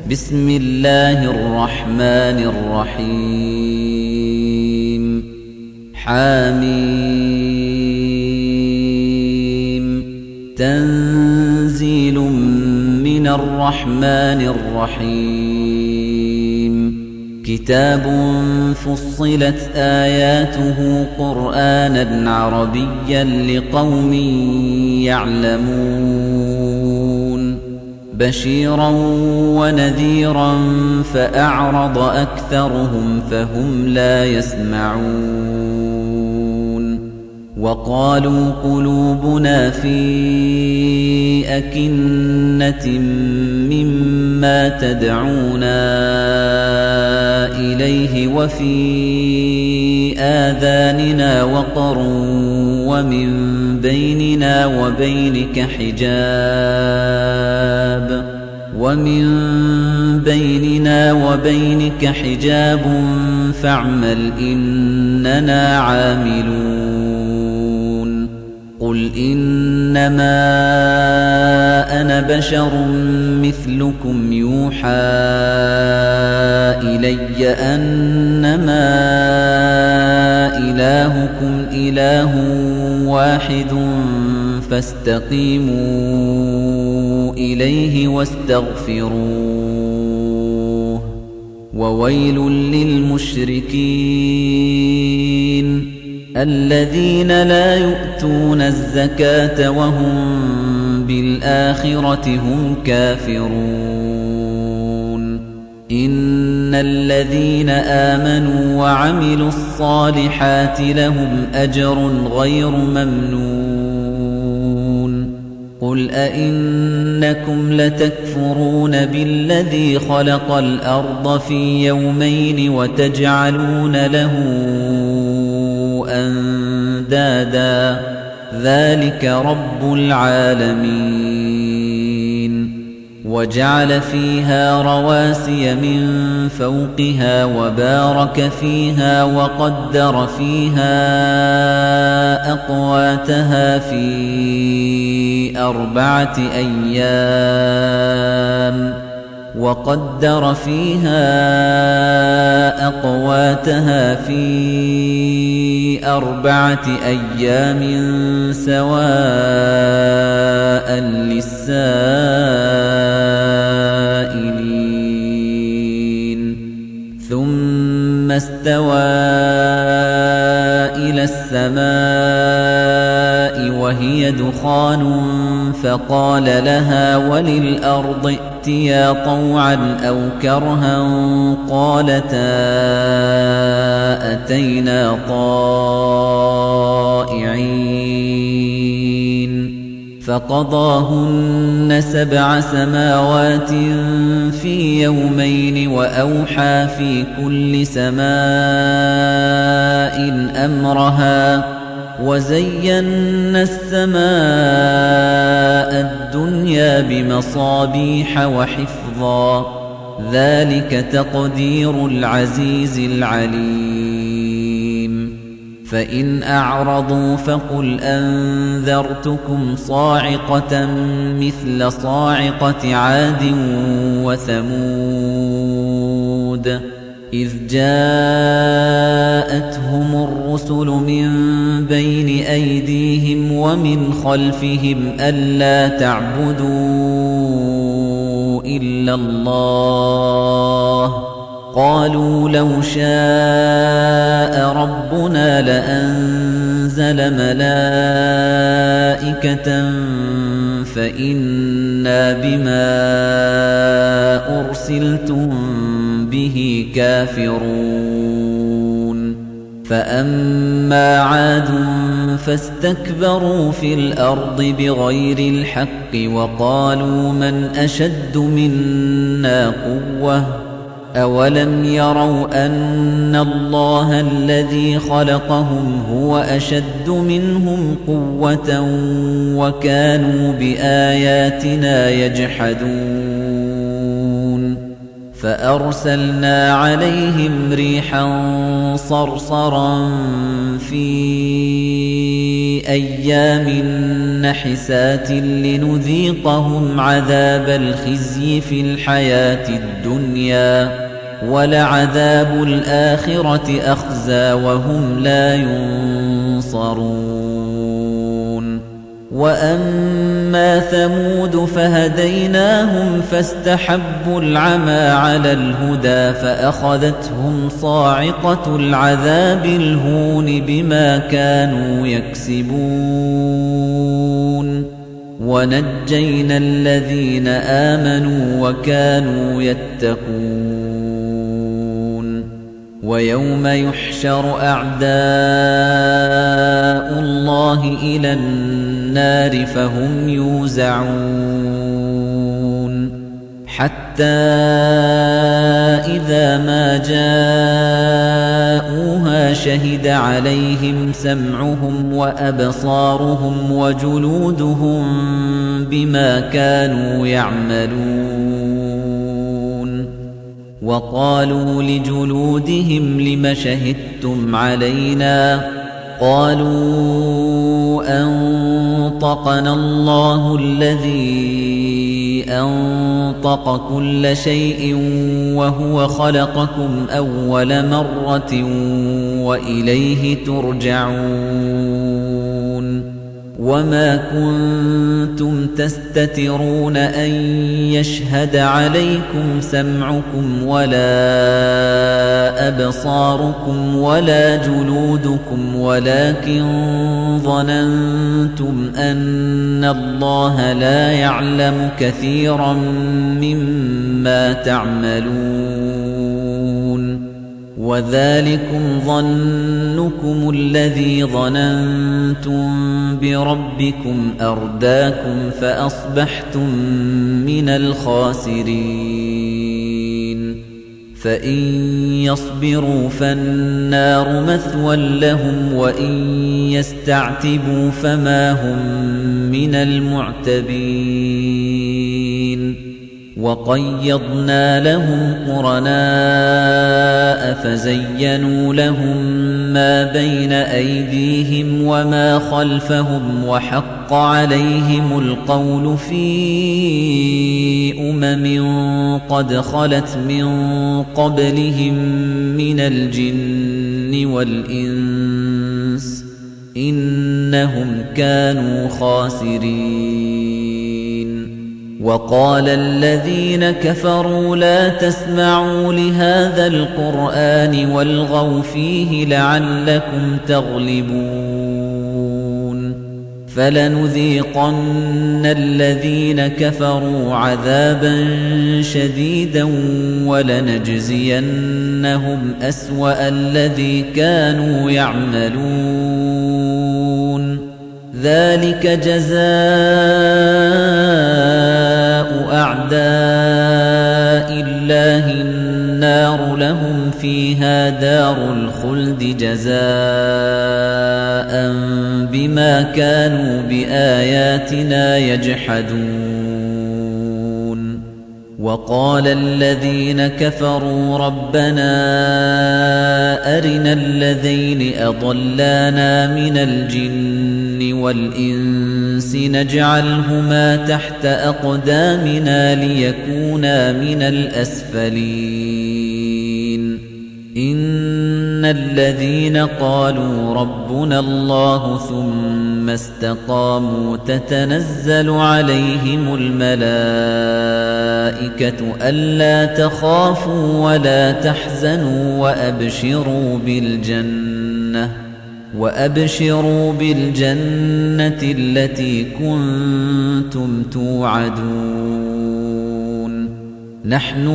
بسم الله الرحمن الرحيم حميم تنزيل من الرحمن الرحيم كتاب فصلت آياته قرآنا عربيا لقوم يعلمون بشيرا ونذيرا فأعرض أكثرهم فهم لا يسمعون وقالوا قلوبنا في أكنة مما تدعونا إليه وفي آذاننا وقر ومن بيننا وبينك حجاب فاعمل إننا عاملون قل إنما أنا بشر مثلكم يوحى إلي أنما إلهكم إله واحد فاستقيموا إليه واستغفروه وويل للمشركين الذين لا يؤتون الزكاة وهم بالآخرة هم كافرون إن الذين آمنوا وعملوا الصالحات لهم أجر غير ممنون قل أئنكم لتكفرون بالذي خلق الأرض في يومين وتجعلون له أندادا ذلك رب العالمين وجعل فيها رواسي من فوقها وبارك فيها وقدر فيها أقواتها في 4 أيام سواء للسائلين ثم استوى إلى السماء وهي دخان فقال لها وللأرض ائتيا طوعا أو كرها قالتا أتينا طائعين فقضاهن 7 سماوات في يومين وأوحى في كل سماء أمرها وزينا السماء الدنيا بمصابيح وحفظا ذلك تقدير العزيز العليم فإن أعرضوا فقل أنذرتكم صاعقة مثل صاعقة عاد وثمود إذ جاءتهم الرسل من بين أيديهم ومن خلفهم ألا تعبدوا إلا الله قالوا لو شاء ربنا لأنزل ملائكة فإنا بما أرسلتم به كافرون فأما عاد فاستكبروا في الأرض بغير الحق وقالوا من أشد منا قوة أولم يروا أن الله الذي خلقهم هو أشد منهم قوة وكانوا بآياتنا يجحدون فأرسلنا عليهم ريحا صرصرا في أيام نحسات لنذيقهم عذاب الخزي في الحياة الدنيا ولعذاب الآخرة أخزى وهم لا ينصرون وأما ثمود فهديناهم فاستحبوا العمى على الهدى فأخذتهم صاعقة العذاب الهون بما كانوا يكسبون ونجينا الذين آمنوا وكانوا يتقون ويوم يحشر أعداء الله إلى النار فهم يوزعون حتى إذا ما جاءوها شهد عليهم سمعهم وأبصارهم وجلودهم بما كانوا يعملون وقالوا لجلودهم لم شهدتم علينا قالوا أنطقنا الله الذي أنطق كل شيء وهو خلقكم أول مرة وإليه ترجعون وما كنتم تستترون أن يشهد عليكم سمعكم ولا أبصاركم ولا جلودكم ولكن ظننتم أن الله لا يعلم كثيرا مما تعملون وذلكم ظنكم الذي ظننتم بربكم أرداكم فأصبحتم من الخاسرين فإن يصبروا فالنار مثوى لهم وإن يستعتبوا فما هم من المعتبين وقيضنا لهم قرناء فزينوا لهم ما بين أيديهم وما خلفهم وحق عليهم القول في قد خلت من قبلهم من الجن والإنس إنهم كانوا خاسرين وقال الذين كفروا لا تسمعوا لهذا القرآن والغوا فيه لعلكم تغلبون فلنذيقن الذين كفروا عذابا شديدا ولنجزينهم أسوأ الذي كانوا يعملون ذلك جزاء أعداء الله النار لهم فيها دار الخلد جزاء بما كانوا بآياتنا يجحدون وقال الذين كفروا ربنا أرنا الذين أضلانا من الجن والإنس نجعلهما تحت أقدامنا ليكونا من الأسفلين إن الذين قالوا ربنا الله ثم استقاموا تتنزل عليهم الملائكة ألا تخافوا ولا تحزنوا وأبشروا بالجنة التي كنتم توعدون نحن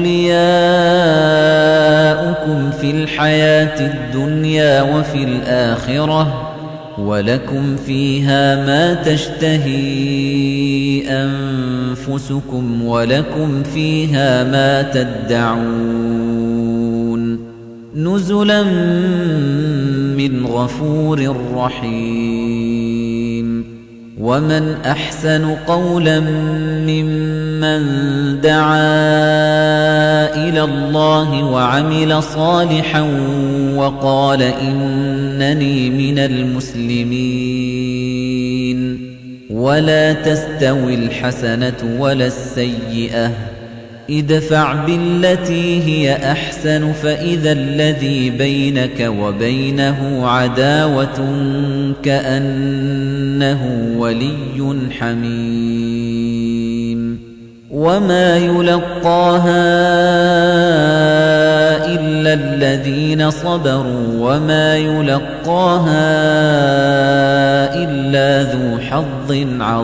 أولياؤكم في الحياة الدنيا وفي الآخرة ولكم فيها ما تشتهي أنفسكم ولكم فيها ما تدعون نزلا من غفور رحيم ومن أحسن قولا ممن دعا إلى الله وعمل صالحا وقال إن إنني من المسلمين ولا تستوي الحسنة ولا السيئة ادفع بالتي هي أحسن فإذا الذي بينك وبينه عداوة كأنه ولي حميم وما يلقاها إلا الذين صبروا وما يلقاها إلا ذو حظ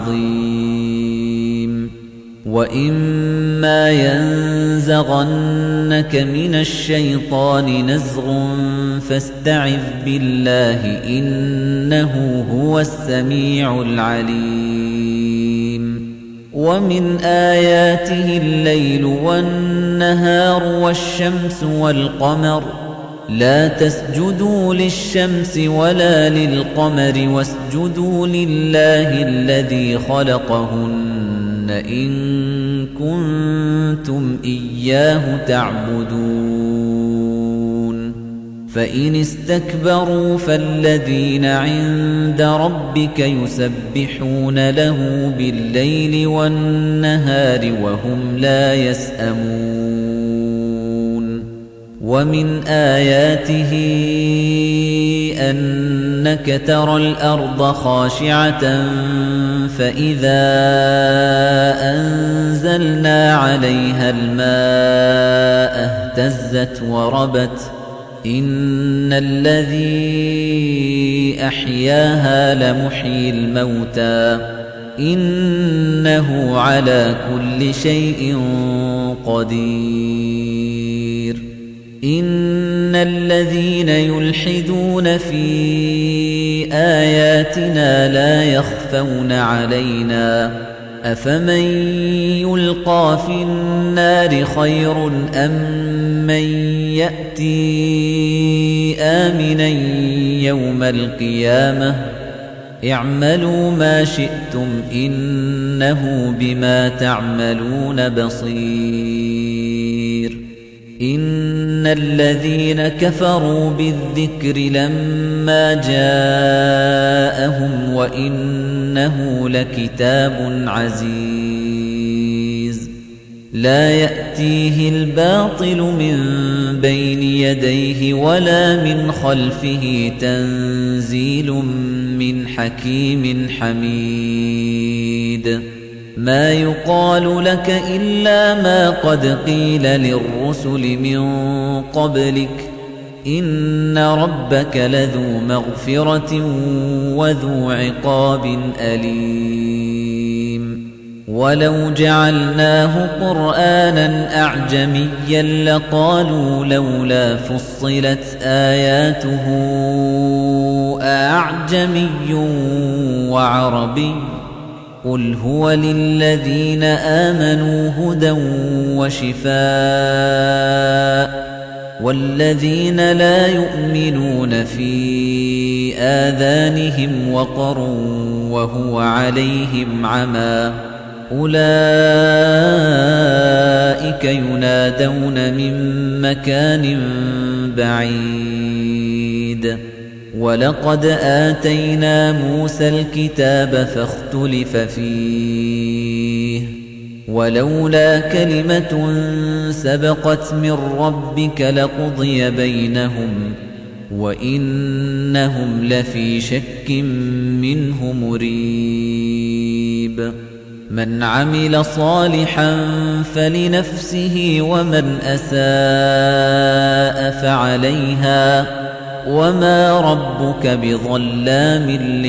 عظيم وإما ينزغنك من الشيطان نزغ فاستعذ بالله إنه هو السميع العليم ومن آياته الليل والنهار والشمس والقمر لا تسجدوا للشمس ولا للقمر واسجدوا لله الذي خلقهن إن كنتم إياه تعبدون فإن استكبروا فالذين عند ربك يسبحون له بالليل والنهار وهم لا يسأمون ومن آياته أنك ترى الأرض خاشعة فإذا أنزلنا عليها الماء اهتزت وربت إن الذي أحياها لمحيي الموتى إنه على كل شيء قدير إن الذين يلحدون في آياتنا لا يخفون علينا أفمن يلقى في النار خير أم من يأتي آمنا يوم القيامة اعملوا ما شئتم إنه بما تعملون بصير إن الذين كفروا بالذكر لما جاءهم وإنه لكتاب عزيز لا يأتيه الباطل من بين يديه ولا من خلفه تنزيل من حكيم حميد ما يقال لك إلا ما قد قيل للرسل من قبلك إن ربك لذو مغفرة وذو عقاب أليم ولو جعلناه قرآنا أعجميا لقالوا لولا فصلت آياته أعجمي وعربي قل هو للذين آمنوا هدى وشفاء والذين لا يؤمنون في آذانهم وقر وهو عليهم عمى أولئك ينادون من مكان بعيد ولقد آتينا موسى الكتاب فاختلف فيه ولولا كلمة سبقت من ربك لقضي بينهم وإنهم لفي شك منه مريب من عمل صالحا فلنفسه ومن أساء فعليها وما ربك بظلام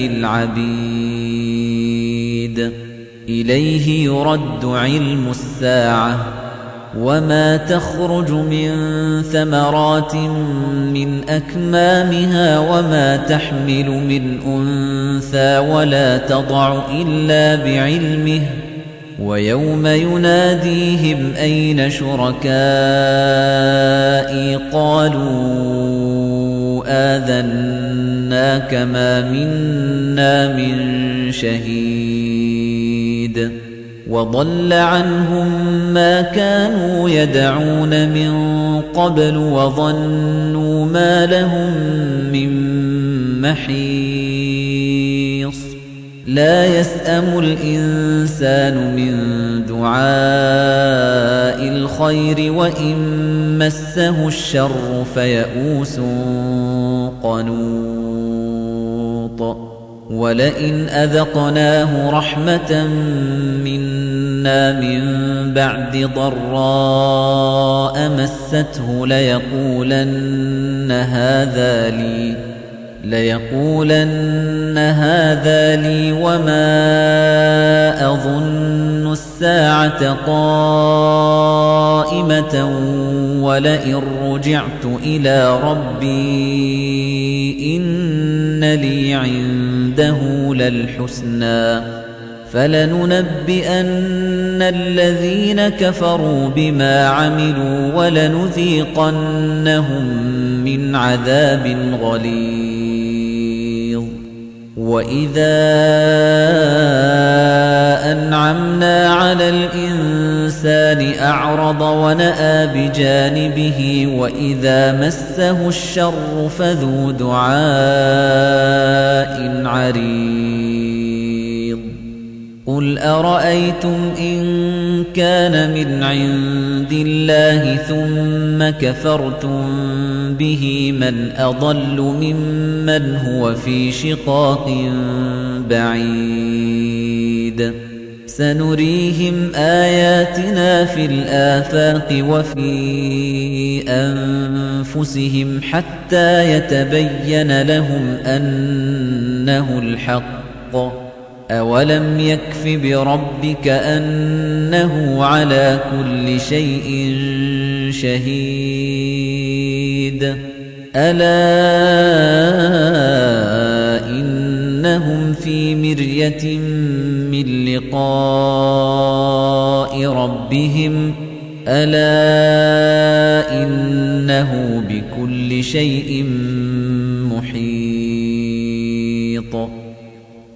للعبيد إليه يرد علم الساعة وما تخرج من ثمرات من أكمامها وما تحمل من أنثى ولا تضع إلا بعلمه ويوم يناديهم أين شركائي قالوا آذناك ما منا من شهيد وضل عنهم ما كانوا يدعون من قبل وظنوا ما لهم من محيص لا يسأم الإنسان من دعاء الخير وإن مسه الشر فيئوس قنوط ولئن أذقناه رحمة منا من بعد ضراء مسته ليقولن هذا لي وما أظن الساعة قائمة ولئن رجعت إلى ربي إن لي عنده للحسنى فلننبئن الذين كفروا بما عملوا ولنذيقنهم من عذاب غليظ وإذا أنعمنا على الإنسان أعرض ونأى بجانبه وإذا مسه الشر فذو دعاء عريض قل أرأيتم إن كان من عند الله ثم كفرتم به من أضل ممن هو في شقاق بعيد سنريهم آياتنا في الآفاق وفي أنفسهم حتى يتبين لهم أنه الحق أولم يكف بربك أنه على كل شيء شهيد ألا إنهم في مرية من لقاء ربهم ألا إنه بكل شيء محيط